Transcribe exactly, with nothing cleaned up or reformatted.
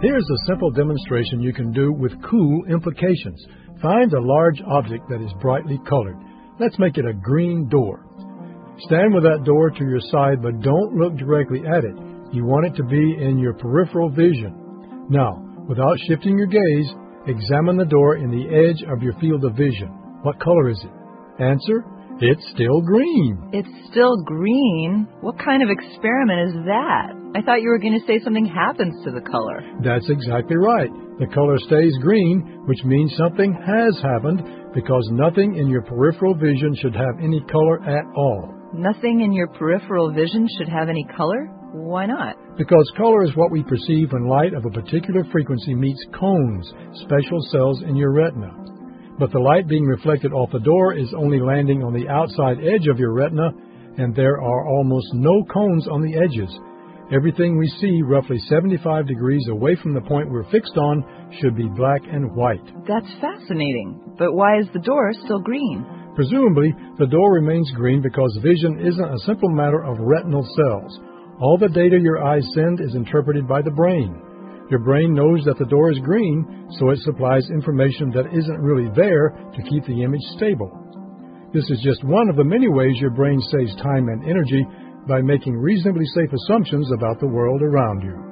Here's a simple demonstration you can do with cool implications. Find a large object that is brightly colored. Let's make it a green door. Stand with that door to your side, but don't look directly at it. You want it to be in your peripheral vision. Now, without shifting your gaze, examine the door in the edge of your field of vision. What color is it? Answer: it's still green. It's still green? What kind of experiment is that? I thought you were going to say something happens to the color. That's exactly right. The color stays green, which means something has happened, because nothing in your peripheral vision should have any color at all. Nothing in your peripheral vision should have any color? Why not? Because color is what we perceive when light of a particular frequency meets cones, special cells in your retina. But the light being reflected off the door is only landing on the outside edge of your retina, and there are almost no cones on the edges. Everything we see roughly seventy-five degrees away from the point we're fixed on should be black and white. That's fascinating. But why is the door still green? Presumably, the door remains green because vision isn't a simple matter of retinal cells. All the data your eyes send is interpreted by the brain. Your brain knows that the door is green, so it supplies information that isn't really there to keep the image stable. This is just one of the many ways your brain saves time and energy by making reasonably safe assumptions about the world around you.